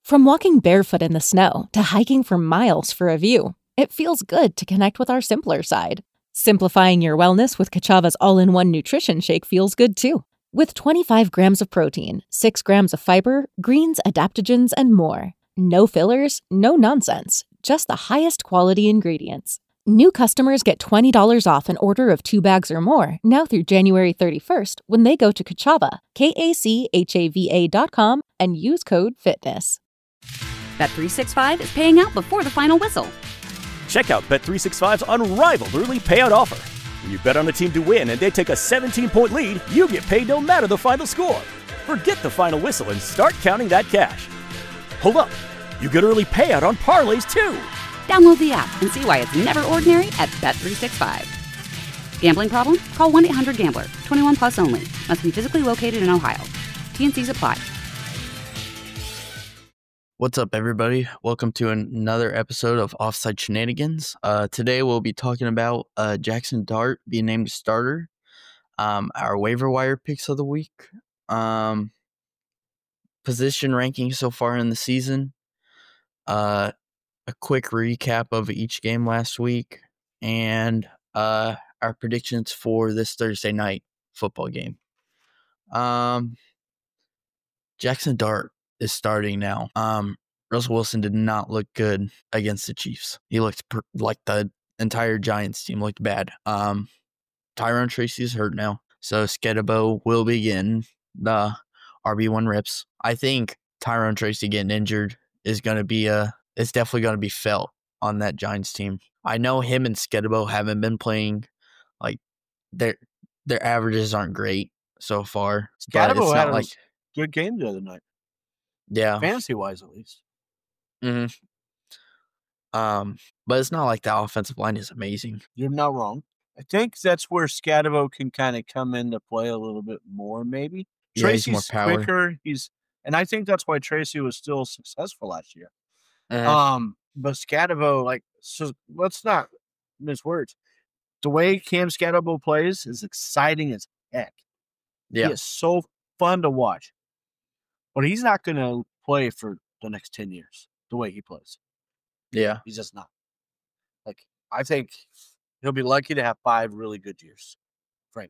From walking barefoot in the snow to hiking for miles for a view, it feels good to connect with our simpler side. Simplifying your wellness with Kachava's all-in-one nutrition shake feels good too. With 25 grams of protein, 6 grams of fiber, greens, adaptogens, and more. No fillers, no nonsense, just the highest quality ingredients. New customers get $20 off an order of 2 bags or more now through January 31st when they go to Kachava, KACHAVA.com, and use code FITNESS. Bet365 is paying out before the final whistle. Check out Bet365's unrivaled early payout offer. When you bet on a team to win and they take a 17-point lead, you get paid no matter the final score. Forget the final whistle and start counting that cash. Hold up. You get early payout on parlays, too. Download the app and see why it's never ordinary at Bet365. Gambling problem? Call 1-800-GAMBLER. 21 plus only. Must be physically located in Ohio. T&Cs apply. What's up, everybody? Welcome to another episode of Offside Shenanigans. Today we'll be talking about Jackson Dart being named a starter, our waiver wire picks of the week, position ranking so far in the season, a quick recap of each game last week, and our predictions for this Thursday night football game. Jackson Dart is starting now. Russell Wilson did not look good against the Chiefs. He looked like the entire Giants team looked bad. Tyrone Tracy is hurt now, so Skedibo will begin the RB1 reps. I think Tyrone Tracy getting injured is going to be it's definitely going to be felt on that Giants team. I know him and Skedibo haven't been playing, like their averages aren't great so far. Skedibo had a good game the other night. Yeah. Fantasy-wise, at least. Mm-hmm. But it's not like the offensive line is amazing. You're not wrong. I think that's where Skedibo can kind of come into play a little bit more, maybe. Yeah, Tracy's he's more power. quicker. And I think that's why Tracy was still successful last year. Uh-huh. But Skedibo, so let's not mince words. The way Cam Skedibo plays is exciting as heck. Yeah. He is so fun to watch. But he's not going to play for the next 10 years the way he plays. Yeah. He's just not. I think he'll be lucky to have 5 really good years, frankly.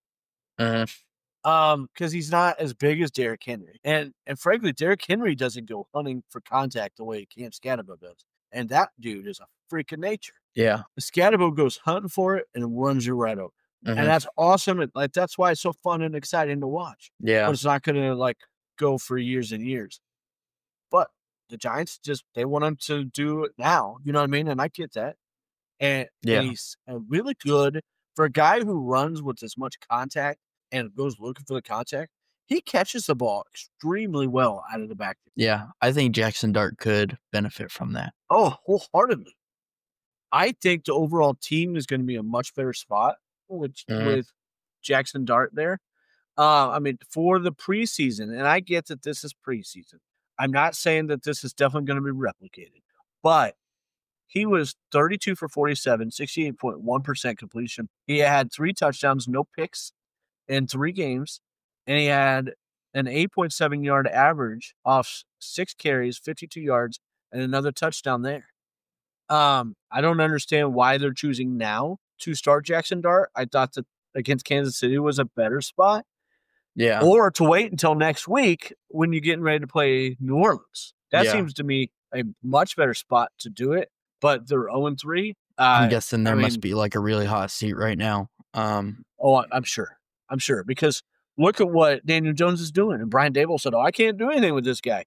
Because he's not as big as Derrick Henry. And frankly, Derrick Henry doesn't go hunting for contact the way Cam Skedibo does. And that dude is a freak of nature. Yeah. Skedibo goes hunting for it and runs you right over. And that's awesome. That's why it's so fun and exciting to watch. Yeah. But it's not going to go for years and years. But the Giants they want him to do it now. You know what I mean? And I get that. And he's really good for a guy who runs with as much contact and goes looking for the contact. He catches the ball extremely well out of the backfield. Yeah, I think Jackson Dart could benefit from that. Oh, wholeheartedly. I think the overall team is going to be a much better spot with Jackson Dart there. For the preseason, and I get that this is preseason. I'm not saying that this is definitely going to be replicated, but he was 32 for 47, 68.1% completion. He had 3 touchdowns, no picks in 3 games, and he had an 8.7 yard average off 6 carries, 52 yards, and another touchdown there. I don't understand why they're choosing now to start Jackson Dart. I thought that against Kansas City was a better spot. Yeah. Or to wait until next week when you're getting ready to play New Orleans. That seems to me a much better spot to do it. But they're 0-3. I'm guessing there must be a really hot seat right now. I'm sure. Because look at what Daniel Jones is doing. And Brian Daboll said, I can't do anything with this guy.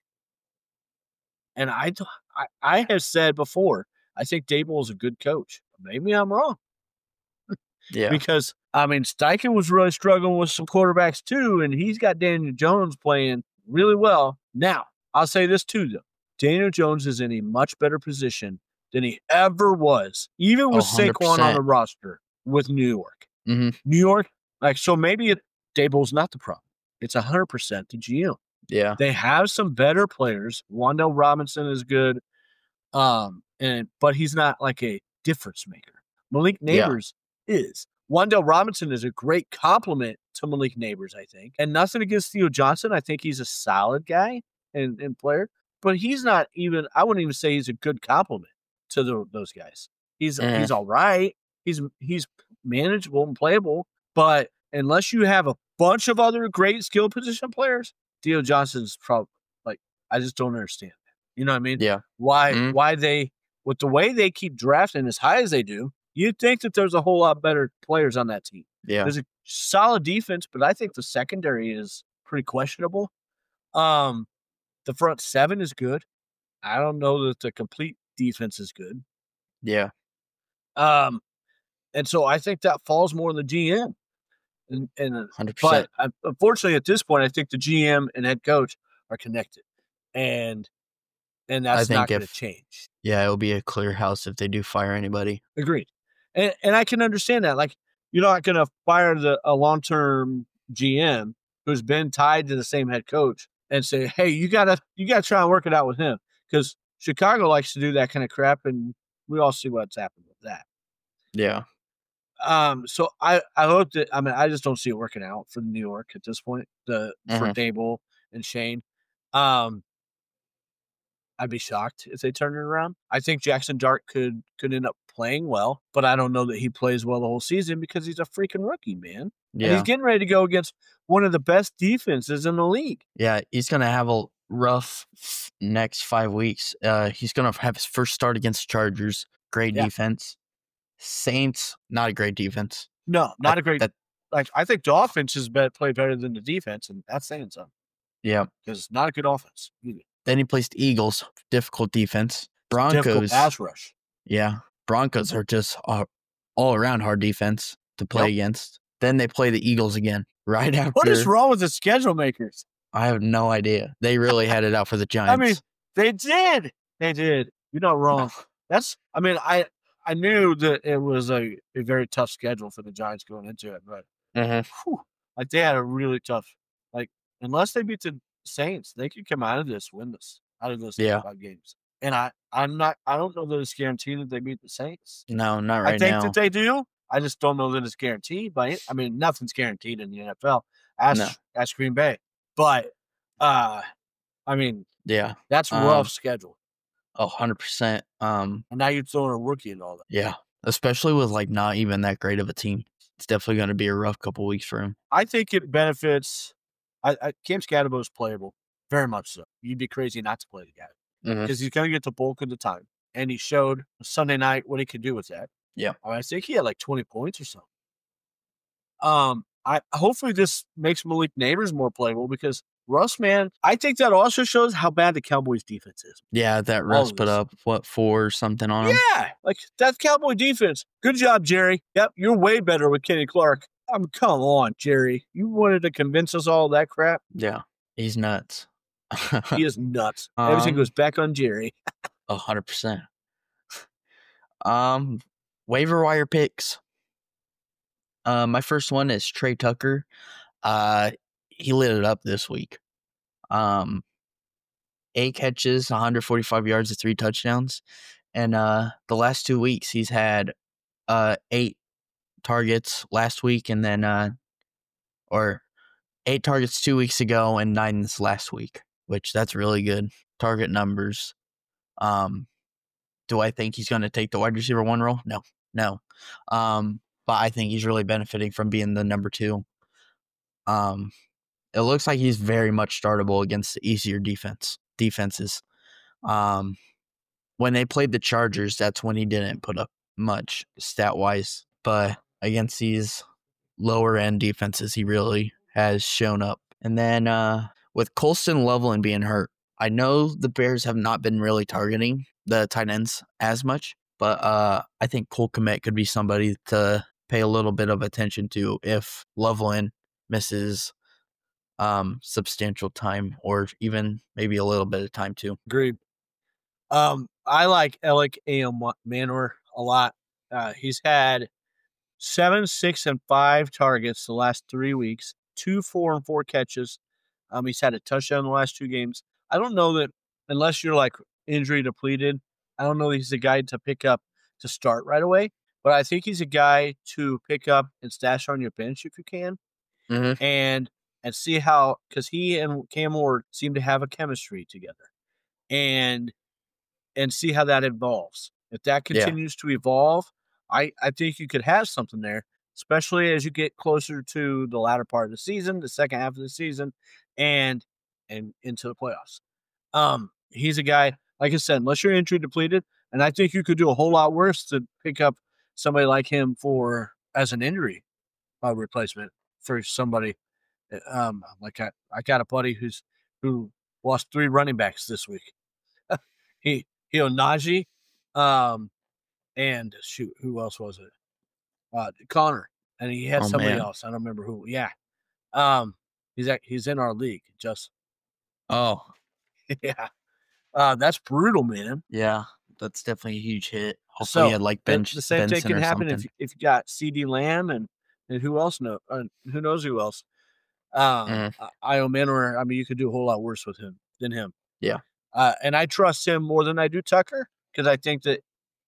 And I have said before, I think Daboll is a good coach. Maybe I'm wrong. Yeah. Because, Steichen was really struggling with some quarterbacks too, and he's got Daniel Jones playing really well. Now, I'll say this too, though. Daniel Jones is in a much better position than he ever was, even with 100%. Saquon on the roster with New York. Mm-hmm. New York, so maybe Daboll's not the problem. It's 100% the GM. Yeah. They have some better players. Wan'Dale Robinson is good, but he's not a difference maker. Malik Neighbors is. Wan'Dale Robinson is a great compliment to Malik Neighbors, I think. And nothing against Theo Johnson. I think he's a solid guy and player. but he's not even. I wouldn't even say he's a good compliment to those guys. He's all right. He's manageable and playable, but unless you have a bunch of other great skill position players, Theo Johnson's probably like, I just don't understand. You know what I mean? Yeah. Why they, with the way they keep drafting as high as they do, you'd think that there's a whole lot better players on that team. Yeah. There's a solid defense, but I think the secondary is pretty questionable. The front seven is good. I don't know that the complete defense is good. Yeah. And so I think that falls more on the GM. And 100%. But unfortunately, at this point, I think the GM and head coach are connected, and that's not going to change. Yeah, it'll be a clear house if they do fire anybody. Agreed. And I can understand that. Like, you're not going to fire a long-term GM who's been tied to the same head coach and say, hey, you gotta try and work it out with him, because Chicago likes to do that kind of crap, and we all see what's happened with that. Yeah. So I hope that, I just don't see it working out for New York at this point. For Dable and Shane. I'd be shocked if they turn it around. I think Jackson Dart could end up playing well, but I don't know that he plays well the whole season because he's a freaking rookie, man. Yeah. And he's getting ready to go against one of the best defenses in the league. Yeah, he's going to have a rough next 5 weeks. He's going to have his first start against the Chargers. Great defense. Saints, not a great defense. No, not a great. I think the offense has played better than the defense, and that's saying something. Yeah. Because it's not a good offense either. Then he plays the Eagles, difficult defense. Broncos, difficult pass rush. Yeah. Broncos are just all around hard defense to play against. Then they play the Eagles again right after. What is wrong with the schedule makers? I have no idea. They really had it out for the Giants. They did. You're not wrong. I knew that it was a very tough schedule for the Giants going into it, but they had a really tough, unless they beat the Saints, they could come out of those 5 games. And I don't know that it's guaranteed that they beat the Saints. No, not right now. I think that they do. I just don't know that it's guaranteed. Nothing's guaranteed in the NFL. Ask Green Bay. But, that's a rough schedule. 100%. And now you're throwing a rookie and all that. Yeah, especially with not even that great of a team. It's definitely going to be a rough couple weeks for him. I think it benefits. Cam Scadabo is playable, very much so. You'd be crazy not to play the guy because he's going to get the bulk of the time, and he showed Sunday night what he could do with that. Yeah, I think he had 20 points or something. Hopefully this makes Malik Neighbors more playable, because Russ, man, I think that also shows how bad the Cowboys defense is. Yeah, that Russ put up 4 something on him. Yeah, that Cowboy defense. Good job, Jerry. Yep, you're way better with Kenny Clark. Come on, Jerry. You wanted to convince us all of that crap? Yeah, he's nuts. He is nuts. Everything goes back on Jerry. 100%. Waiver wire picks. My first one is Trey Tucker. He lit it up this week. 8 catches, 145 yards, and 3 touchdowns. And the last 2 weeks, he's had 8 targets last week, and then 8 targets 2 weeks ago and 9 this last week, which that's really good target numbers. Do I think he's going to take the wide receiver 1 role? No. But I think he's really benefiting from being the number 2. It looks like he's very much startable against the easier defenses. When they played the Chargers, that's when he didn't put up much stat-wise, but against these lower-end defenses, he really has shown up. And then with Colston Loveland being hurt, I know the Bears have not been really targeting the tight ends as much, but I think Cole Kmet could be somebody to pay a little bit of attention to if Loveland misses substantial time, or even maybe a little bit of time too. Agreed. I like Alec Manor a lot. He's had 7, 6, and 5 targets the last 3 weeks, 2, 4, and 4 catches. He's had a touchdown in the last 2 games. I don't know that, unless you're injury depleted, I don't know that he's a guy to pick up to start right away, but I think he's a guy to pick up and stash on your bench if you can. And see how, because he and Cam Ward seem to have a chemistry together. and see how that evolves. If that continues to evolve, I think you could have something there, especially as you get closer to the latter part of the season, the second half of the season, and into the playoffs. He's a guy, like I said, unless you're injury depleted, and I think you could do a whole lot worse to pick up somebody like him as an injury replacement for somebody. Like I got a buddy who lost 3 running backs this week. Najee, and shoot, who else was it? Connor, and he had somebody else. I don't remember who. Yeah, he's in our league. Just yeah, that's brutal, man. Yeah, that's definitely a huge hit. Hopefully, he had like bench. The same thing Benson can happen something. if you got CD Lamb and who else who knows who else. Iomanor, I mean, you could do a whole lot worse than him. Yeah. And I trust him more than I do Tucker because I think that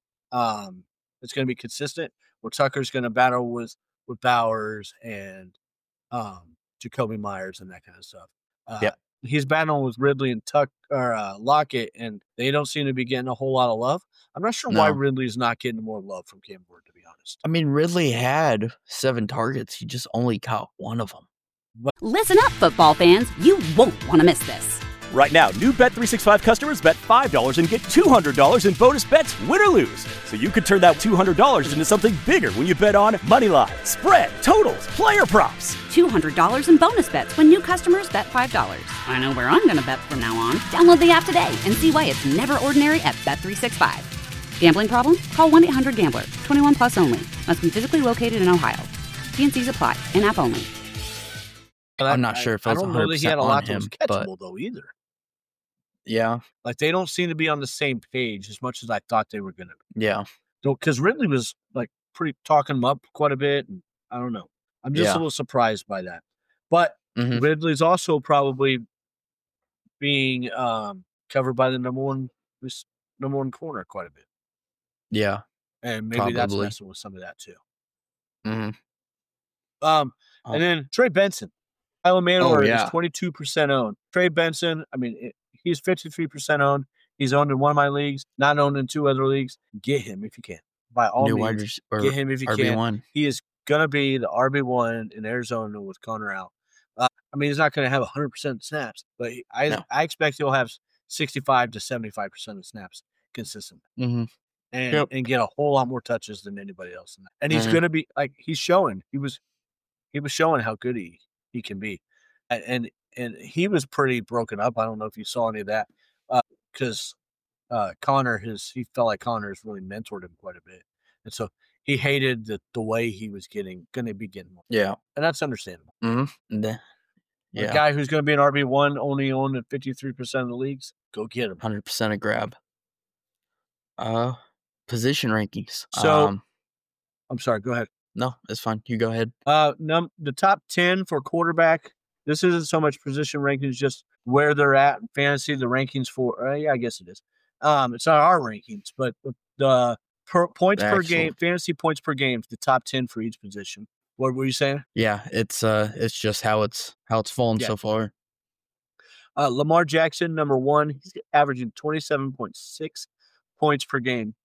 it's going to be consistent. Where Tucker's going to battle with Bowers and Jacoby Myers and that kind of stuff. He's battling with Ridley and Lockett, and they don't seem to be getting a whole lot of love. I'm not sure why Ridley's not getting more love from Cam Ward, to be honest. I mean, Ridley had 7 targets. He just only caught 1 of them. Listen up, football fans. You won't want to miss this. Right now, new Bet365 customers bet $5 and get $200 in bonus bets, win or lose. So you could turn that $200 into something bigger when you bet on moneyline, spread, totals, player props. $200 in bonus bets when new customers bet $5. I know where I'm going to bet from now on. Download the app today and see why it's never ordinary at Bet365. Gambling problem? Call 1-800-GAMBLER. 21 plus only. Must be physically located in Ohio. T&Cs apply. In-app only. I'm not sure if it was 100% I don't know that he had a lot that was but catchable, though, either. Yeah. Like, they don't seem to be on the same page as much as I thought they were going to be. Yeah. Because Ridley was, like, pretty talking him up quite a bit, and I don't know. I'm just a little surprised by that. But Ridley's also probably being covered by the number one corner quite a bit. Yeah. And maybe that's messing with some of that, too. Mm-hmm. And then Trey Benson. Kyle Manor is 22% owned. Trey Benson, I mean, he's 53% owned. He's owned in one of my leagues, not owned in 2 other leagues. Get him if you can. By all means, get him if you RB1. can. He is going to be the RB1 in Arizona with Connor out. I mean, he's not going to have 100% snaps, but I expect he'll have 65 to 75% of snaps consistently. And get a whole lot more touches than anybody else. And he's going to be, like, he's showing. He was showing how good he can be. And he was pretty broken up. I don't know if you saw any of that because Connor, he felt like Connor has really mentored him quite a bit. And so he hated the way he was going to be getting more. Yeah. And that's understandable. Mm-hmm. Yeah. A guy who's going to be an RB1 only owned in 53% of the leagues, go get him. 100% a grab. Position rankings. So, I'm sorry, go ahead. No, it's fine. You go ahead. The top 10 for quarterback. This isn't so much position rankings, just where they're at in fantasy. The rankings for, I guess it is. It's not our rankings, but the points per game, fantasy points per game, the top 10 for each position. What were you saying? Yeah, it's just how it's fallen so far. Lamar Jackson, number 1, he's averaging 27.6 points per game.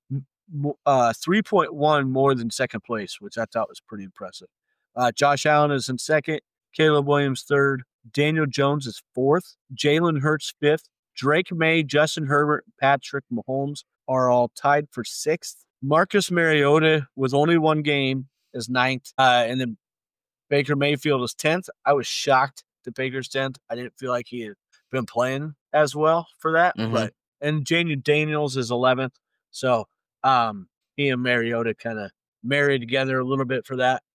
3.1 more than second place, which I thought was pretty impressive. Josh Allen is in second, Caleb Williams third, Daniel Jones is fourth, Jalen Hurts fifth, Drake May, Justin Herbert, Patrick Mahomes are all tied for sixth. Marcus Mariota with only 1 game is ninth, and then Baker Mayfield is 10th. I was shocked that Baker's 10th. I didn't feel like he had been playing as well for that. And Jalen Daniels is 11th. So he and Mariota kind of married together a little bit for that.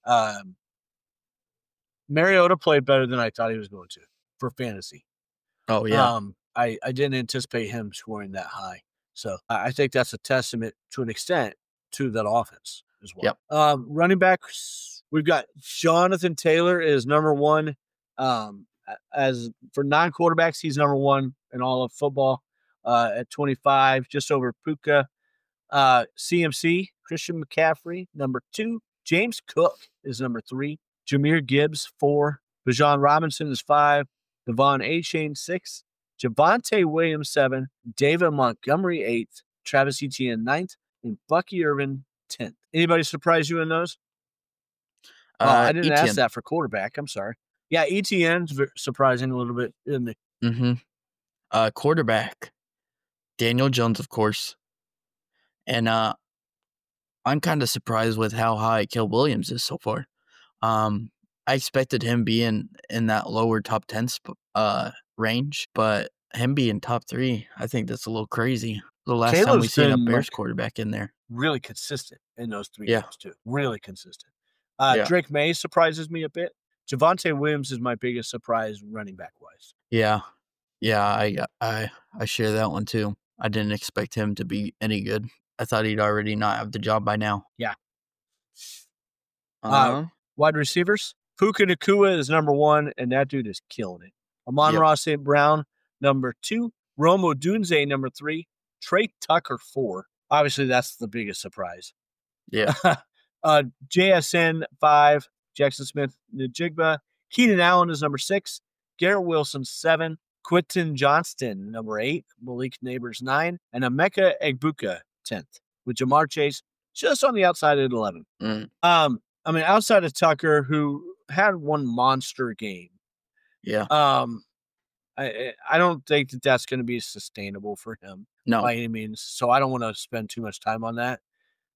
Mariota played better than I thought he was going to for fantasy. Oh, yeah. I didn't anticipate him scoring that high. So I think that's a testament to an extent to that offense as well. Yep. Running backs, we've got Jonathan Taylor is number 1. As for non-quarterbacks, he's number 1 in all of football at 25, just over Puka. CMC, Christian McCaffrey, number 2. James Cook is number 3. Jahmyr Gibbs, 4. Bijan Robinson is 5. Devon Achane, 6. Javonte Williams 7, David Montgomery 8th, Travis Etienne 9th, and Bucky Irvin 10th. Anybody surprise you in those? I didn't ask Etienne. that for quarterback. I'm sorry. Yeah, Etienne's surprising a little bit, isn't it? Mm-hmm. Quarterback, Daniel Jones, of course. And I'm kind of surprised with how high Caleb Williams is so far. I expected him being in that lower top 10 range, but him being top 3, I think that's a little crazy. The last time we seen a Bears quarterback in there. Really consistent in those 3 Yeah. games, too. Really consistent. Yeah. Drake May surprises me a bit. Javonte Williams is my biggest surprise running back-wise. Yeah. Yeah, I share that one, too. I didn't expect him to be any good. I thought he'd already not have the job by now. Yeah. Wide receivers. Puka Nacua is number 1, and that dude is killing it. Amon-Ra St. Brown, number 2. Rome Odunze, number 3. Trey Tucker, 4. Obviously, that's the biggest surprise. Yeah. JSN, 5. Jackson Smith-Njigba. Keenan Allen is number 6. Garrett Wilson, 7. Quentin Johnston, number 8. Malik Neighbors, 9. And Emeka Egbuka, 10th. With Jamar Chase just on the outside at 11. Outside of Tucker, who had one monster game. Yeah. I don't think that that's going to be sustainable for him by any means. So I don't want to spend too much time on that.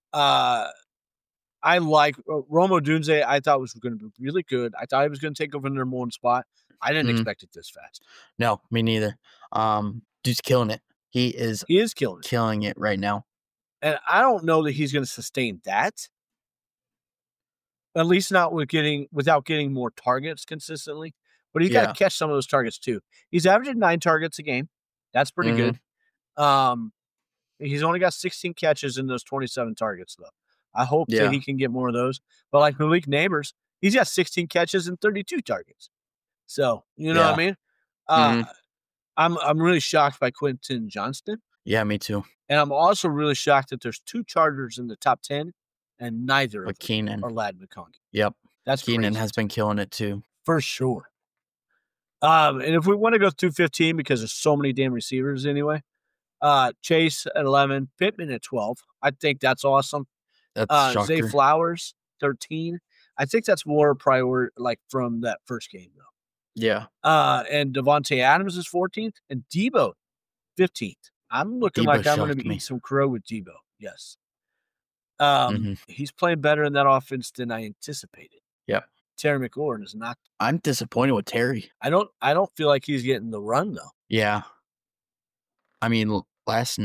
I like Rome Odunze. I thought was going to be really good. I thought he was going to take over the number 1 spot. I didn't expect it this fast. No, me neither. Dude's killing it. He is killing it right now. And I don't know that he's going to sustain that. At least not without getting more targets consistently. But he's got to catch some of those targets too. He's averaging 9 targets a game. That's pretty good. He's only got 16 catches in those 27 targets, though. I hope that he can get more of those. But like Malik Neighbors, he's got 16 catches and 32 targets. So, you know what I mean? I'm really shocked by Quentin Johnston. Yeah, me too. And I'm also really shocked that there's 2 Chargers in the top 10, and neither of them Keenan are Ladd McConkey. Yep. That's Keenan crazy. has been killing it too. For sure. And if we want to go through 15, because there's so many damn receivers anyway, Chase at 11, Pittman at 12. I think that's awesome. That's shocker. Zay Flowers, 13. I think that's more priority, like from that first game, though. Yeah. And Devontae Adams is 14th, and Debo, 15th. I'm looking like I'm going to be eating some crow with Debo. Yes. He's playing better in that offense than I anticipated. Yep. Terry McLaurin is not. I'm disappointed with Terry. I don't feel like he's getting the run though. Yeah. I mean, last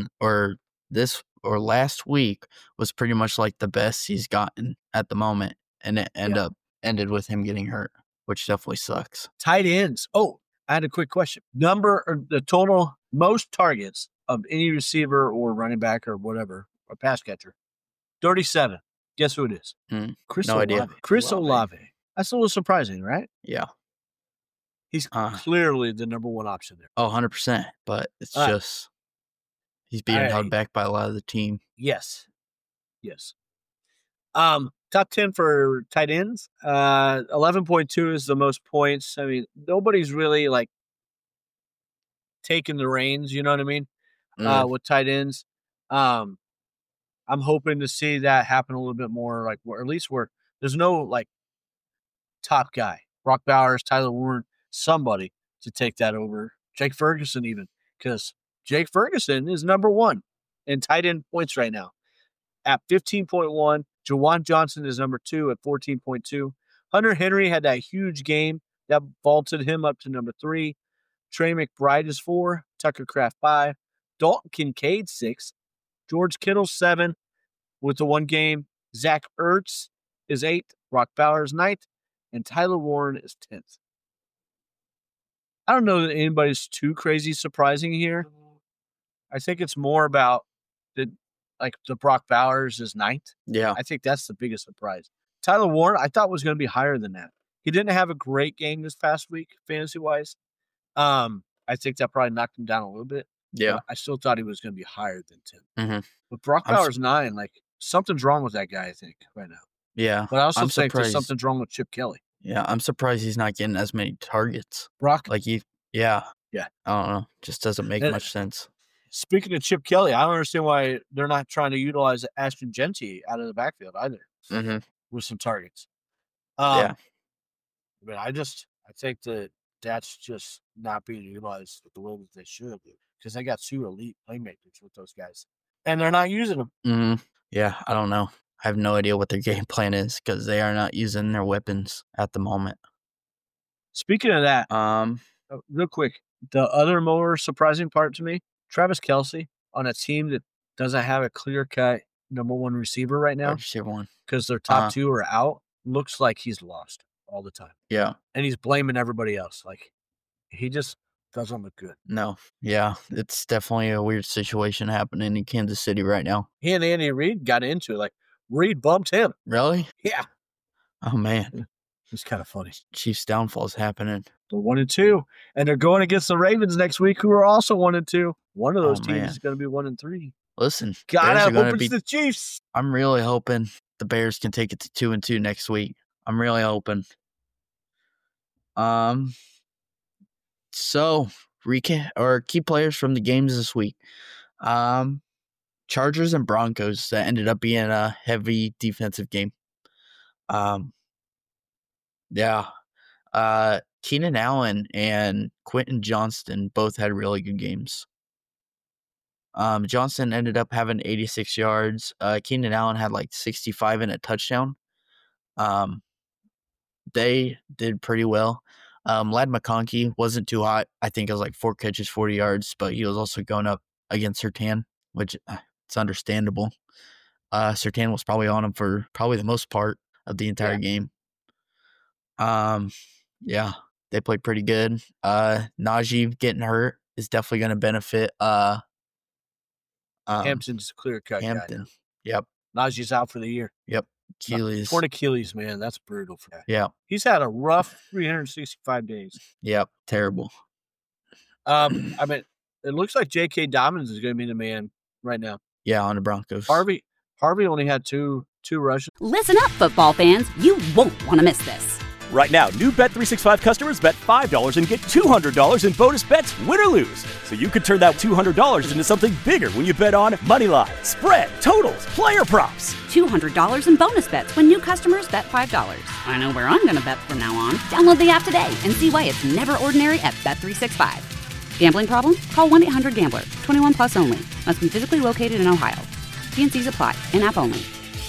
week was pretty much like the best he's gotten at the moment, and it ended with him getting hurt, which definitely sucks. Tight ends. Oh, I had a quick question. The total most targets of any receiver or running back or whatever, or pass catcher, 37. Guess who it is? Chris Olave. Idea. Chris Olave. That's a little surprising, right? Yeah. He's clearly the number 1 option there. Oh, 100%. But it's just he's being held back by a lot of the team. Yes. Top 10 for tight ends. 11.2 is the most points. I mean, nobody's really like taking the reins, you know what I mean? With tight ends. I'm hoping to see that happen a little bit more, like at least where there's no like top guy. Brock Bowers, Tyler Warren, somebody to take that over. Jake Ferguson even, because Jake Ferguson is number 1 in tight end points right now at 15.1. Jawan Johnson is number 2 at 14.2. Hunter Henry had that huge game that vaulted him up to number 3. Trey McBride is 4. Tucker Kraft 5. Dalton Kincaid 6. George Kittle 7 with the 1 game. Zach Ertz is 8. Brock Bowers 9th. And Tyler Warren is 10th. I don't know that anybody's too crazy surprising here. I think it's more about the Brock Bowers is 9th. Yeah. I think that's the biggest surprise. Tyler Warren, I thought was going to be higher than that. He didn't have a great game this past week, fantasy-wise. I think that probably knocked him down a little bit. Yeah. I still thought he was going to be higher than 10. Mm-hmm. But Brock Bowers 9, like something's wrong with that guy, I think, right now. Yeah. But I also think there's something wrong with Chip Kelly. Yeah, I'm surprised he's not getting as many targets. Brock? Yeah. Yeah. I don't know. Just doesn't make And- much sense. Speaking of Chip Kelly, I don't understand why they're not trying to utilize Ashton Genty out of the backfield either Mm-hmm. with some targets. Yeah. But I think that that's just not being utilized the way that they should because they got 2 elite playmakers with those guys, and they're not using them. Mm-hmm. Yeah, I don't know. I have no idea what their game plan is because they are not using their weapons at the moment. Speaking of that, real quick, the other more surprising part to me, Travis Kelce on a team that doesn't have a clear-cut number 1 receiver right now wide receiver one. because their top 2 are out, looks like he's lost all the time. Yeah. And he's blaming everybody else. Like, he just doesn't look good. No. Yeah, it's definitely a weird situation happening in Kansas City right now. He and Andy Reid got into it. Like, Reid bumped him. Really? Yeah. Oh, man. It's kind of funny. Chiefs' downfall is happening. They're 1-2, and they're going against the Ravens next week, who are also 1-2. One of those teams man. is going to be 1-3. Listen, Bears Gotta are hope gonna it's be. the Chiefs. I'm really hoping the Bears can take it to 2-2 next week. I'm really hoping. So recap or key players from the games this week. Chargers and Broncos that ended up being a heavy defensive game. Yeah. Keenan Allen and Quentin Johnston both had really good games. Johnston ended up having 86 yards. Keenan Allen had like 65 and a touchdown. They did pretty well. Ladd McConkey wasn't too hot. I think it was like 4 catches, 40 yards, but he was also going up against Surtain, which it's understandable. Surtain was probably on him for probably the most part of the entire game. Yeah, they played pretty good. Najee getting hurt is definitely going to benefit. Hampton's a clear-cut guy. Yep. Najee's out for the year. Yep. Achilles. Torn Achilles, man. That's brutal for that. Yeah. He's had a rough 365 days. Yep. Terrible. I mean, it looks like J.K. Dobbins is going to be the man right now. Yeah, on the Broncos. Harvey only had two rushes. Listen up, football fans. You won't want to miss this. Right now, new Bet365 customers bet $5 and get $200 in bonus bets, win or lose. So you could turn that $200 into something bigger when you bet on moneyline, spread, totals, player props. $200 in bonus bets when new customers bet $5. I know where I'm going to bet from now on. Download the app today and see why it's never ordinary at Bet365. Gambling problem? Call 1-800-GAMBLER. 21 plus only. Must be physically located in Ohio. T&Cs apply. In-app only.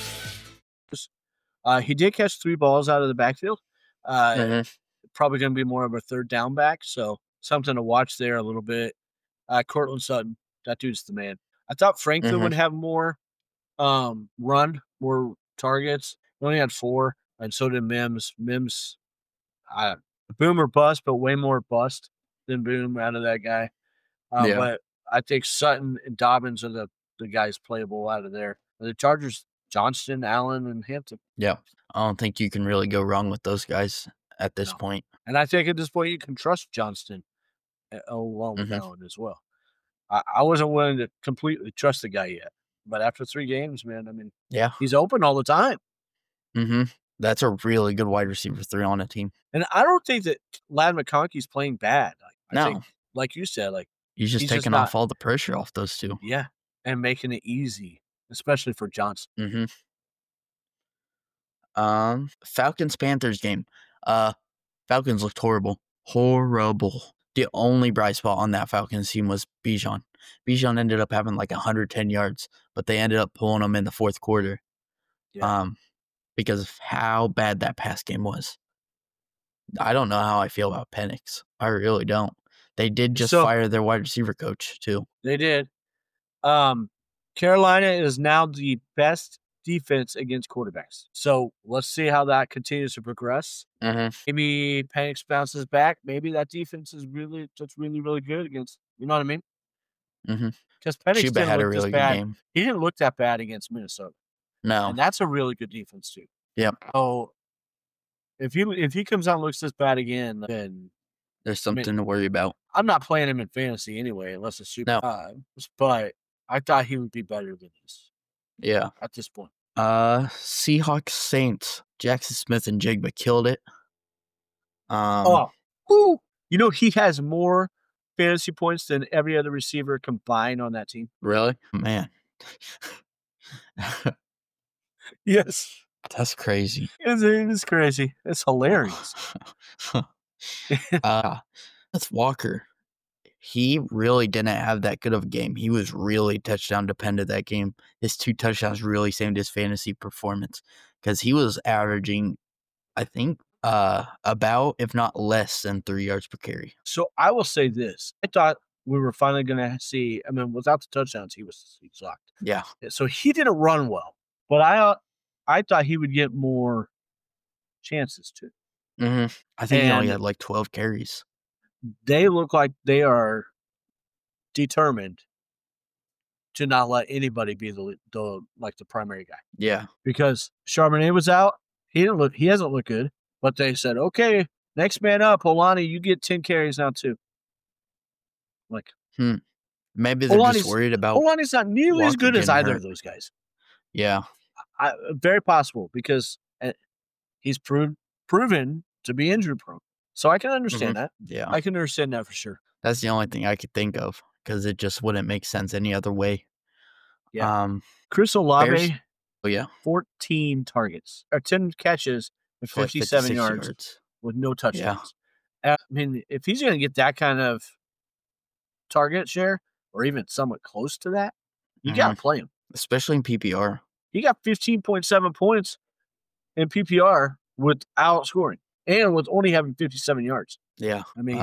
He did catch 3 balls out of the backfield. Probably going to be more of a third down back, so something to watch there a little bit. Cortland Sutton, that dude's the man. I thought Franklin would have more run, more targets. He only had 4, and so did Mims. Mims, boom or bust, but way more bust than boom out of that guy. But I think Sutton and Dobbins are the guys playable out of there. The Chargers, Johnston, Allen, and Hampton. Yeah. I don't think you can really go wrong with those guys at this point. And I think at this point you can trust Johnston along with Allen as well. I wasn't willing to completely trust the guy yet. But after 3 games, man, I mean, he's open all the time. That's a really good wide receiver 3 on a team. And I don't think that Ladd McConkey's playing bad. I think, like you said, he's just taking off all the pressure off those 2. Yeah, and making it easy, especially for Johnston. Falcons-Panthers game. Falcons looked horrible. The only bright spot on that Falcons team was Bijan. Bijan ended up having like 110 yards, but they ended up pulling him in the 4th quarter. Because of how bad that pass game was. I don't know how I feel about Penix. I really don't. They did just fire their wide receiver coach too. They did. Carolina is now the best defense against quarterbacks. So let's see how that continues to progress. Maybe Penix bounces back. Maybe that defense is really good against. You know what I mean? Because Penix Chuba had a really good game. He didn't look that bad against Minnesota. No, and that's a really good defense too. Yep. So if he comes out and looks this bad again, then there's something to worry about. I'm not playing him in fantasy anyway, unless it's super high. But I thought he would be better than this. Yeah. At this point. Seahawks Saints. Jackson Smith and Jigba killed it. You know, he has more fantasy points than every other receiver combined on that team. Really? Man. Yes. That's crazy. It's crazy. It's hilarious. That's Walker. He really didn't have that good of a game. He was really touchdown dependent that game. His 2 touchdowns really saved his fantasy performance because he was averaging, I think, about, if not less than 3 yards per carry. So I will say this. I thought we were finally going to see, without the touchdowns, he sucked. Yeah. So he didn't run well, but I thought he would get more chances too. Mm-hmm. I think he only had like 12 carries. They look like they are determined to not let anybody be the primary guy. Yeah. Because Charbonnet was out. He hasn't looked good, but they said, okay, next man up, Olani, you get 10 carries now too. Maybe they're just worried about Olani's not nearly as good as either of those guys. Yeah. Very possible because he's proven to be injury prone. So I can understand that. Yeah. I can understand that for sure. That's the only thing I could think of because it just wouldn't make sense any other way. Yeah. Chris Olave, 14 targets or 10 catches with 57 yards with no touchdowns. Yeah. If he's going to get that kind of target share or even somewhat close to that, you got to play him. Especially in PPR. He got 15.7 points in PPR without scoring and with only having 57 yards. Yeah.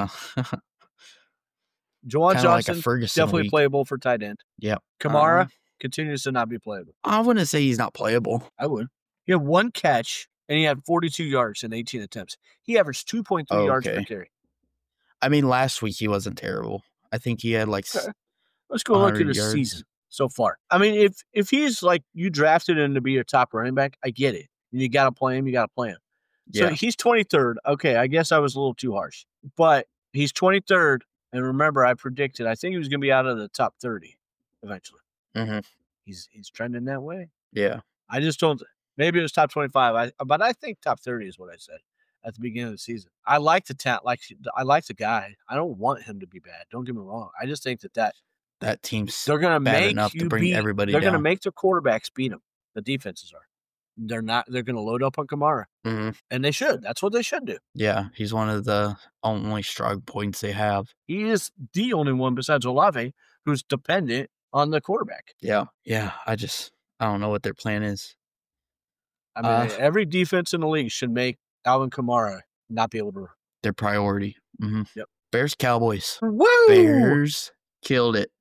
Juwan Johnson, like definitely playable for tight end. Yeah. Kamara continues to not be playable. I wouldn't say he's not playable. I would. He had 1 catch, and he had 42 yards in 18 attempts. He averaged 2.3 yards per carry. Last week he wasn't terrible. I think he had Let's go look at his season so far. If he's like you drafted him to be your top running back, I get it. And you got to play him. So he's 23rd. Okay, I guess I was a little too harsh. But he's 23rd. And remember, I think he was going to be out of the top 30 eventually. Mm-hmm. He's trending that way. Yeah. I just don't. Maybe it was top 25. But I think top 30 is what I said at the beginning of the season. I like the talent. I like the guy. I don't want him to be bad. Don't get me wrong. I just think that team's they're going to make enough to bring everybody They're down. going to make the quarterbacks beat them. The defenses are. They're not. They're going to load up on Kamara, and they should. That's what they should do. Yeah, he's one of the only strong points they have. He is the only one besides Olave who's dependent on the quarterback. Yeah. I don't know what their plan is. Every defense in the league should make Alvin Kamara not be able to. Their priority. Mm-hmm. Yep. Bears Cowboys. Woo! Bears killed it.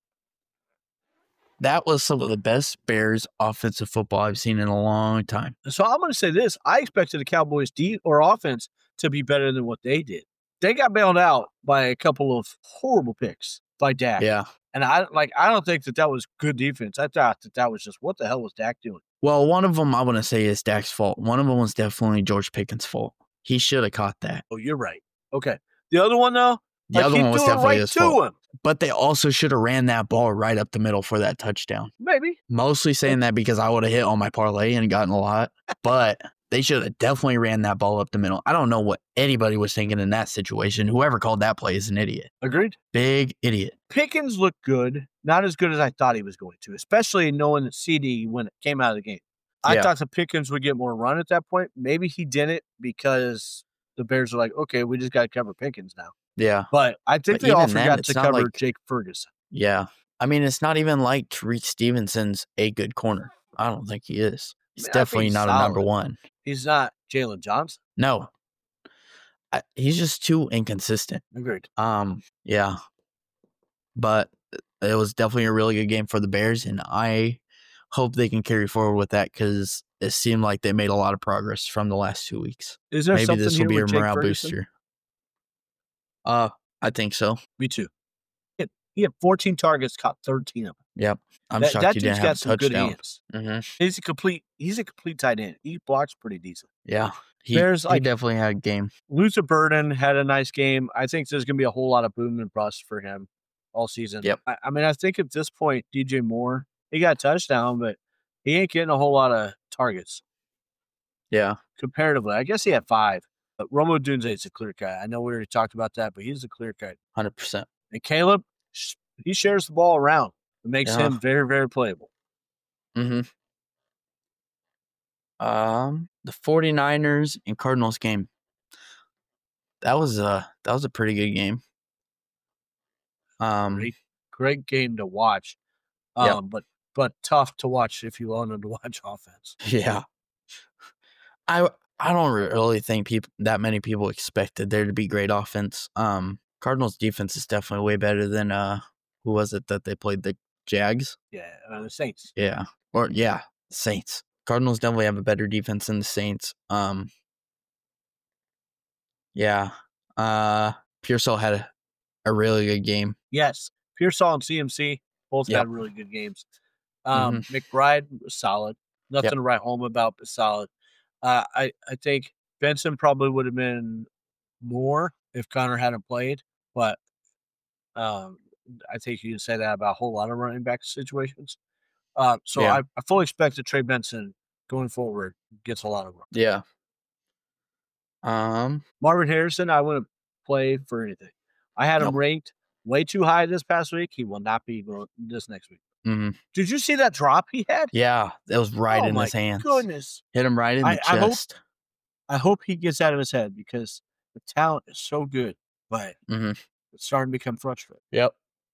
That was some of the best Bears offensive football I've seen in a long time. So I'm going to say this. I expected the Cowboys offense to be better than what they did. They got bailed out by a couple of horrible picks by Dak. Yeah. And I don't think that was good defense. I thought that was just, what the hell was Dak doing? Well, one of them I want to say is Dak's fault. One of them was definitely George Pickens' fault. He should have caught that. Oh, you're right. Okay. The other one, though? The other one was definitely his fault. Him. But they also should have ran that ball right up the middle for that touchdown. Maybe. Mostly saying that because I would have hit on my parlay and gotten a lot. But they should have definitely ran that ball up the middle. I don't know what anybody was thinking in that situation. Whoever called that play is an idiot. Agreed. Big idiot. Pickens looked good. Not as good as I thought he was going to, especially knowing that CD when it came out of the game. I thought the Pickens would get more run at that point. Maybe he didn't because the Bears were like, okay, we just got to cover Pickens now. Yeah. But I think they all forgot to cover Jake Ferguson. Yeah. It's not even like Tariq Stevenson's a good corner. I don't think he is. He's definitely not a number one. He's not Jalen Johnson. No. He's just too inconsistent. Agreed. Yeah. But it was definitely a really good game for the Bears, and I hope they can carry forward with that because it seemed like they made a lot of progress from the last 2 weeks. Is there Maybe this will be a morale booster. I think so. Me too. He had 14 targets, caught 13 of them. Yep. I'm shocked he didn't have a touchdown. Good hands. Mm-hmm. He's a complete tight end. He blocks pretty decent. Yeah. He definitely had a game. Luther Burden had a nice game. I think there's going to be a whole lot of boom and bust for him all season. Yep. I think at this point, DJ Moore, he got a touchdown, but he ain't getting a whole lot of targets. Yeah. Comparatively. I guess he had 5. But Romo Dunze is a clear cut. I know we already talked about that, but he's a clear cut. 100%. And Caleb, he shares the ball around. It makes him very, very playable. Mm-hmm. The 49ers and Cardinals game. That was a pretty good game. Great game to watch. But tough to watch if you wanted to watch offense. Yeah. I don't really think that many people expected there to be great offense. Cardinals defense is definitely way better than who was it that they played, the Jags? Yeah, the Saints. Yeah. Saints. Cardinals definitely have a better defense than the Saints. Yeah. Pearsall had a really good game. Yes. Pearsall and CMC both had really good games. McBride was solid. Nothing to write home about, but solid. I think Benson probably would have been more if Connor hadn't played, but I think you can say that about a whole lot of running back situations. I fully expect that Trey Benson going forward gets a lot of run. Yeah. Marvin Harrison, I wouldn't play for anything. I had him ranked way too high this past week. He will not be this next week. Mm-hmm. Did you see that drop he had? Yeah, that was right in his hands. Goodness. Hit him right in the chest. I hope he gets out of his head because the talent is so good, but it's starting to become frustrating. Yep.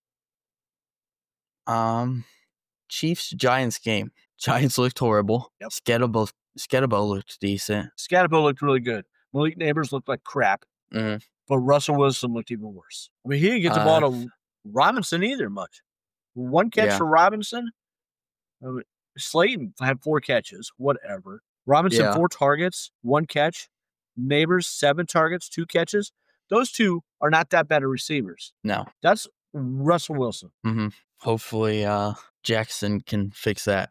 Chiefs-Giants game. Giants looked horrible. Yep. Scatterbo looked decent. Scatterbo looked really good. Malik Neighbors looked like crap. Mm-hmm. But Russell Wilson looked even worse. I mean, he didn't get the ball to Robinson either much. One catch for Robinson. Slayton had 4 catches, whatever. Robinson, 4 targets, 1 catch. Neighbors, 7 targets, 2 catches. Those two are not that bad of receivers. No. That's Russell Wilson. Mm-hmm. Hopefully Jackson can fix that.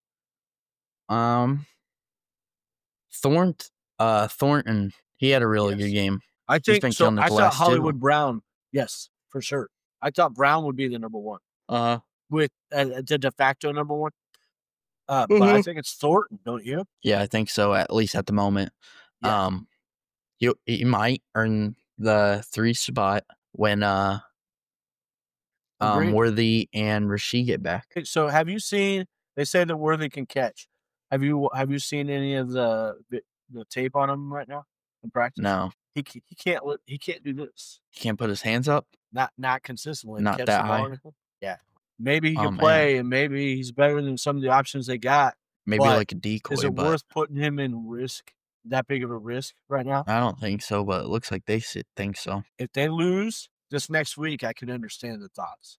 Thornton, he had a really good game. I think so. I thought Hollywood Brown, yes, for sure. I thought Brown would be the number 1. With the de facto number 1. But I think it's Thornton, don't you? Yeah, I think so, at least at the moment. Yeah. He might earn the 3 spot when Worthy and Rasheed get back. So have you seen, they say that Worthy can catch. Have you seen any of the tape on him right now in practice? No. He can't do this. He can't put his hands up? Not consistently. Not that high. Yeah. Maybe he can play, and maybe he's better than some of the options they got. Maybe like a decoy. Is it worth putting him in risk? That big of a risk right now? I don't think so, but it looks like they think so. If they lose this next week, I can understand the thoughts.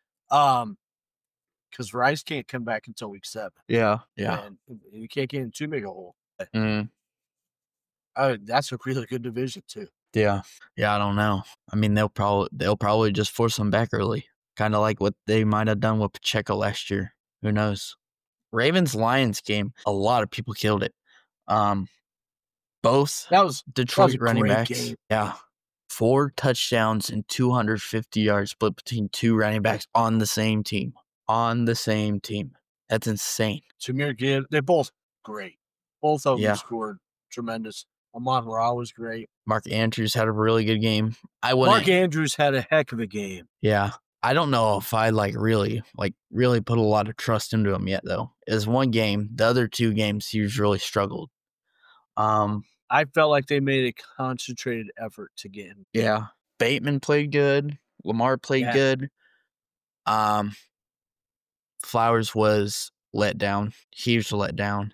Because Rice can't come back until week 7. Yeah. And you can't get in too big a hole. Mm. That's a really good division too. Yeah. I don't know. I mean, they'll probably just force him back early, kind of like what they might have done with Pacheco last year. Who knows? Ravens-Lions game. A lot of people killed it. Both Detroit running backs. Game. Yeah. 4 touchdowns and 250 yards split between 2 running backs on the same team. That's insane. Jahmyr Gibbs, they're both great. Both of them scored tremendous. Amon-Ra was great. Mark Andrews had a really good game. Mark Andrews had a heck of a game. Yeah. I don't know if I really put a lot of trust into him yet, though. It was 1 game. The other 2 games, he's really struggled. I felt like they made a concentrated effort to get him. Yeah. Bateman played good. Lamar played good. Flowers was let down. Huge let down.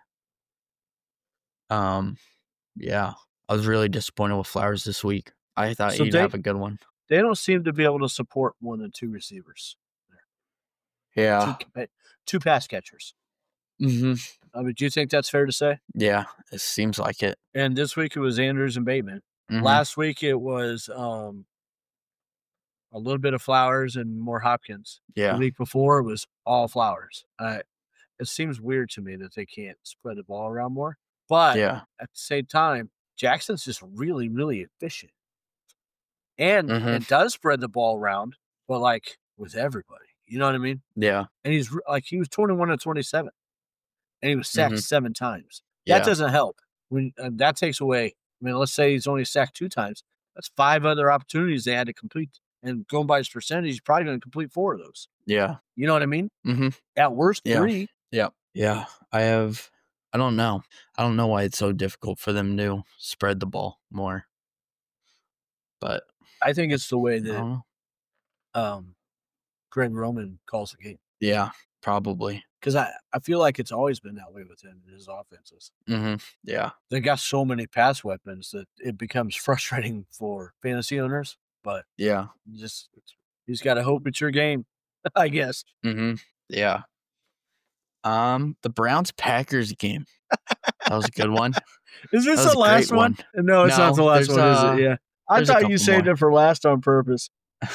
Yeah. I was really disappointed with Flowers this week. I thought he'd have a good one. They don't seem to be able to support more than 2 receivers. Yeah. 2 pass catchers. Mm-hmm. I mean, do you think that's fair to say? Yeah, it seems like it. And this week it was Andrews and Bateman. Mm-hmm. Last week it was a little bit of Flowers and more Hopkins. Yeah. The week before it was all Flowers. It seems weird to me that they can't spread the ball around more. But at the same time, Jackson's just really, really efficient. And it does spread the ball around, but like with everybody. You know what I mean? Yeah. And he was 21 of 27. And he was sacked 7 times. That doesn't help. When that takes away, I mean, let's say he's only sacked 2 times. That's 5 other opportunities they had to complete. And going by his percentage, he's probably going to complete 4 of those. Yeah. You know what I mean? Mm-hmm. At worst, Yeah. 3. Yeah. Yeah. I don't know. I don't know why it's so difficult for them to spread the ball more. But I think it's the way I don't that know. Greg Roman calls the game. Yeah, probably. Because I feel like it's always been that way with him and his offenses. Mm-hmm. Yeah. They got so many pass weapons that it becomes frustrating for fantasy owners. But Yeah. you just got to hope it's your game, I guess. Mm-hmm. Yeah. The Browns-Packers game. That was a good one. Is this That was the a last great one? No, it's not No, the last there's, one, is it? Yeah. I there's a thought you couple saved more. it for last on purpose.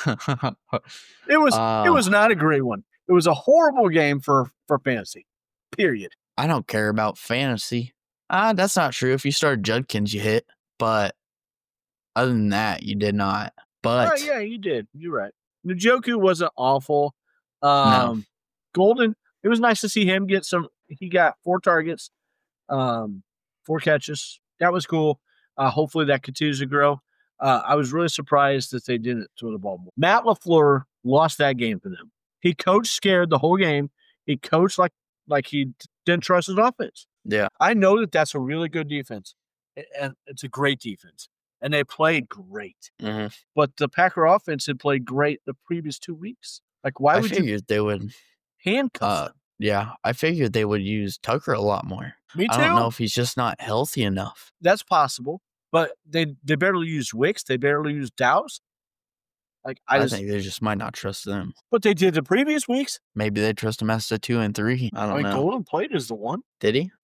It was not a great one. It was a horrible game for fantasy. Period. I don't care about fantasy. That's not true. If you started Judkins, you hit. But other than that, you did not. But Oh, yeah, you did. You're right. Njoku wasn't awful. No. Golden, it was nice to see him get some. He got 4 targets, 4 catches. That was cool. Hopefully that continues to grow. I was really surprised that they didn't throw the ball more. Matt LaFleur lost that game for them. He coached scared the whole game. He coached like he didn't trust his offense. Yeah. I know that that's a really good defense, and it's a great defense, and they played great. Mm-hmm. But the Packer offense had played great the previous 2 weeks. Like, why I would you figured they would. handcuff them? Yeah, I figured they would use Tucker a lot more. Me too. I don't know if he's just not healthy enough. That's possible, but they barely used Wicks. They barely used Dowse. Like I think they just might not trust them. but they did the previous weeks. Maybe they trust him as the 2 and 3. I don't know. Golden played as the one. Did he?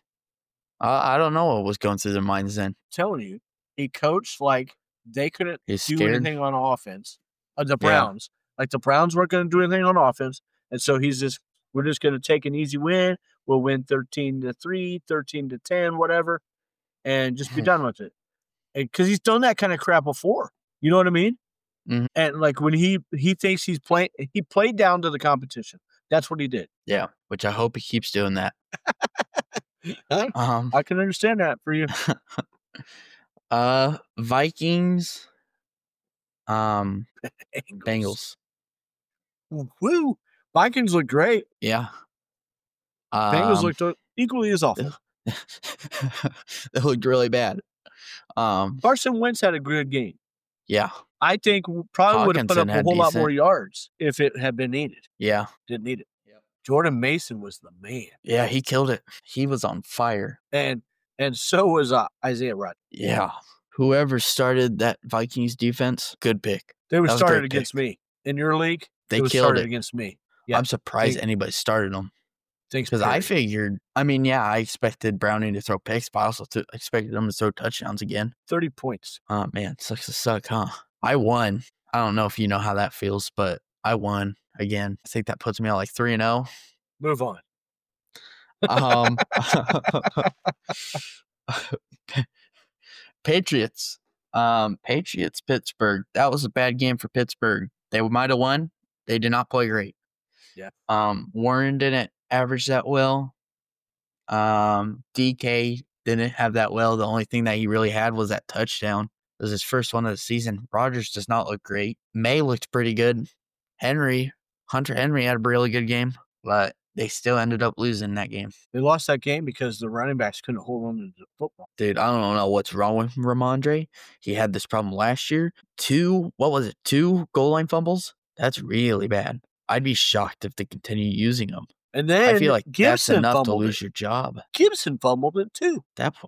I don't know what was going through their minds then. I'm telling you, he coached like they couldn't He's do scared. anything on offense. The Browns, like the Browns weren't going to do anything on offense, and so we're just going to take an easy win. We'll win 13-3, 13-10, whatever, and just be done with it. Because he's done that kind of crap before. You know what I mean? Mhm. And like when he thinks he played down to the competition. That's what he did. Yeah, which I hope he keeps doing that. I can understand that for you. Vikings, Bengals. Woo! Vikings look great. Yeah. Bengals looked equally as awful. They looked really bad. Carson Wentz had a good game. Yeah. I think probably would have put up Hawkinson a had whole lot more decent. yards if it had been needed. Yeah. Didn't need it. Jordan Mason was the man. Yeah, he killed it. He was on fire. And so was Isaiah Rudd. Yeah. Whoever started that Vikings defense, good pick. They were That was a started great against pick. me. In your league, They was killed started it. against me. Yeah. I'm surprised Thank- anybody started them. Thanks, Because I Perry. figured, I expected Browning to throw picks, but I also expected them to throw touchdowns again. 30 points. Oh, man, sucks to suck, huh? I won. I don't know if you know how that feels, but I won again. I think that puts me at like 3-0. Move on. Patriots. Patriots, Pittsburgh. That was a bad game for Pittsburgh. They might have won. They did not play great. Yeah. Warren didn't average that well. DK didn't have that well. The only thing that he really had was that touchdown. It was his first one of the season. Rodgers does not look great. May looked pretty good. Hunter Henry had a really good game, but they still ended up losing that game. They lost that game because the running backs couldn't hold on to the football. Dude, I don't know what's wrong with Ramondre. He had this problem last year. 2 goal line fumbles? That's really bad. I'd be shocked if they continue using them. And then I feel like that's Gibson enough to fumbled lose it. your job. Gibson fumbled it too.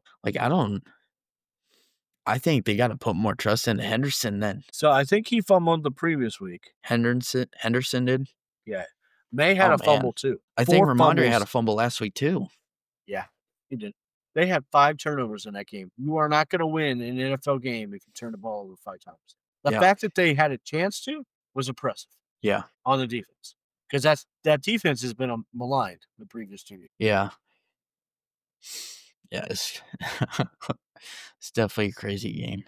I think they got to put more trust into Henderson then. So I think he fumbled the previous week. Henderson did. Yeah. May had Oh, a fumble too. I think 4 Ramondre had a fumbles. fumble last week too. Yeah, he did. They had 5 turnovers in that game. You are not going to win an NFL game if you turn the ball over 5 times. The Yeah. fact that they had a chance to was impressive Yeah. on the defense. Because that defense has been maligned the previous 2 years. Yeah. Yeah, it's it's definitely a crazy game.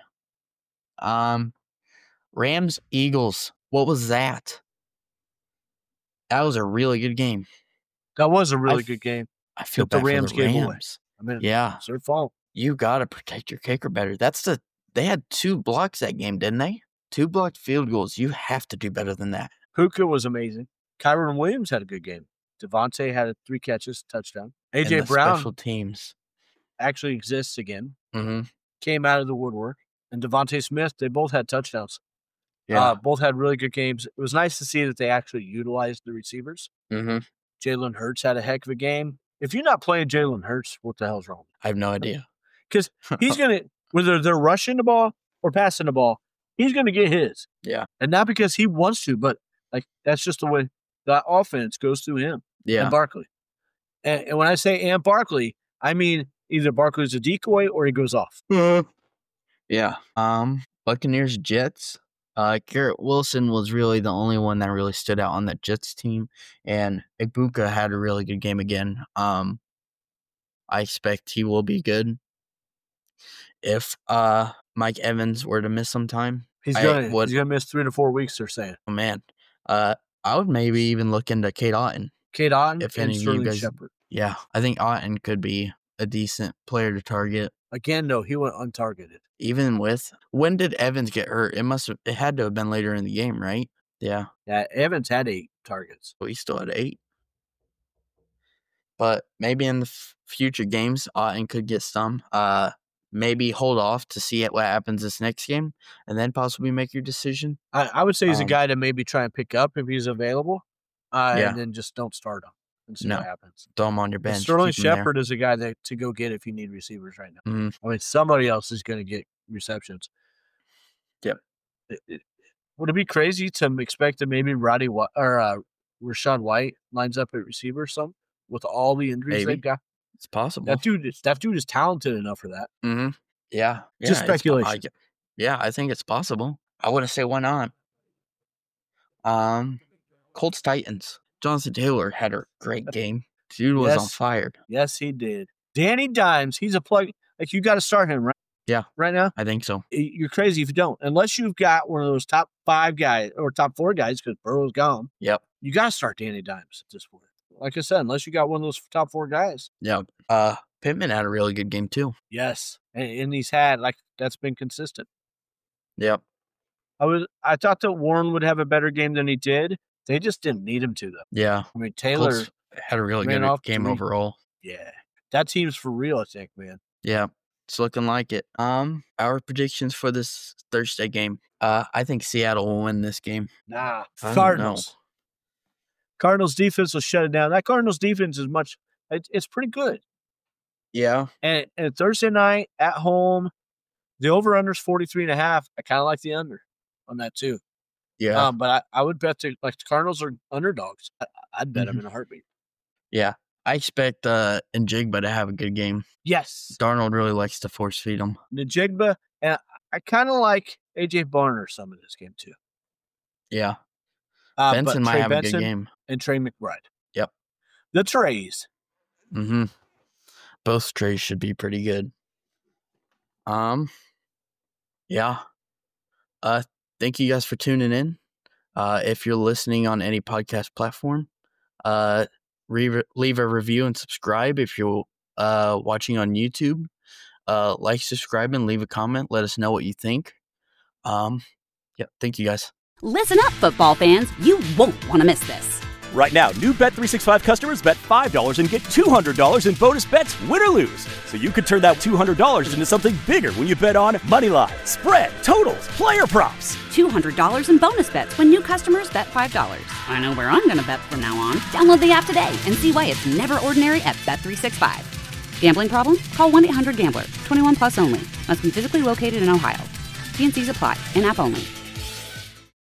Rams, Eagles. What was that? That was a really good game. That was a really I- good game. I feel That the bad for Rams the gave away. Rams. I mean, Yeah, it's their fault. you got to protect your kicker better. They had 2 blocks that game, didn't they? 2 blocked field goals. You have to do better than that. Puka was amazing. Kyron Williams had a good game. Devontae had 3 catches, touchdown. And A.J. the Brown special teams. actually exists again. Mm-hmm. Came out of the woodwork. And Devontae Smith, they both had touchdowns. Yeah. Both had really good games. It was nice to see that they actually utilized the receivers. Mm-hmm. Jalen Hurts had a heck of a game. If you're not playing Jalen Hurts, what the hell's wrong? I have no idea. Because he's going to, whether they're rushing the ball or passing the ball, he's going to get his. Yeah. And not because he wants to, but like that's just the way that offense goes through him and Barkley. And when I say and Barkley, I mean either Barkley's a decoy or he goes off. Yeah. Buccaneers, Jets. Garrett Wilson was really the only one that really stood out on that Jets team, and Ibuka had a really good game again. I expect he will be good. If Mike Evans were to miss some time, he's gonna miss 3 to 4 weeks. They're saying. Oh man, I would maybe even look into Cade Otton. Cade Otton If and any of you Sterling guys- Shepard. Yeah, I think Otton could be a decent player to target. Again, no, he went untargeted. Even with when did Evans get hurt? It had to have been later in the game, right? Yeah. Yeah, Evans had 8 targets. Well, he still had 8. But maybe in the future games, Otton could get some. Maybe hold off to see what happens this next game, and then possibly make your decision. I would say he's a guy to maybe try and pick up if he's available, and then just don't start him and see what happens. Throw him on your bench. Sterling Shepard is a guy to go get if you need receivers right now. Mm-hmm. I mean, somebody else is going to get receptions. Yep. Would it be crazy to expect that maybe Rachaad White lines up at receiver some with all the injuries they've got? It's possible. That dude is talented enough for that. Mm-hmm. Yeah. Just speculation. I think it's possible. I wouldn't say why not. Colts Titans. Jonathan Taylor had a great game. Dude was on fire. Yes, he did. Danny Dimes, he's a plug. Like, you got to start him, right? Yeah. Right now? I think so. You're crazy if you don't. Unless you've got one of those top 5 guys or top 4 guys because Burrow's gone. Yep. You got to start Danny Dimes at this point. Like I said, unless you got one of those top 4 guys. Yeah. Pittman had a really good game too. Yes. And he's had, that's been consistent. Yep. I thought that Warren would have a better game than he did. They just didn't need him to, though. Yeah. I mean, Taylor Colts had a really good game overall. Yeah. That team's for real, I think, man. Yeah. It's looking like it. Our predictions for this Thursday game. I think Seattle will win this game. Nah. Cardinals. Cardinals defense will shut it down. That Cardinals defense is it's pretty good. Yeah. And Thursday night at home, the over-under is 43.5. I kind of like the under on that too. Yeah. But I would bet the Cardinals are underdogs. I'd bet them in a heartbeat. Yeah. I expect Njigba to have a good game. Yes. Darnold really likes to force feed him. Njigba, and I kind of like A.J. Barner some of this game too. Yeah. Benson might have a good game. And Trey McBride. Yep. The Trays. Mm-hmm. Both Trays should be pretty good. Yeah. Thank you guys for tuning in. If you're listening on any podcast platform, leave a review and subscribe. If you're watching on YouTube, like, subscribe, and leave a comment. Let us know what you think. Yeah, thank you guys. Listen up, football fans. You won't want to miss this. Right now, new Bet365 customers bet $5 and get $200 in bonus bets, win or lose. So you could turn that $200 into something bigger when you bet on moneyline, spread, totals, player props. $200 in bonus bets when new customers bet $5. I know where I'm going to bet from now on. Download the app today and see why it's never ordinary at Bet365. Gambling problem? Call 1-800-GAMBLER. 21 plus only. Must be physically located in Ohio. T&Cs apply. In-app only.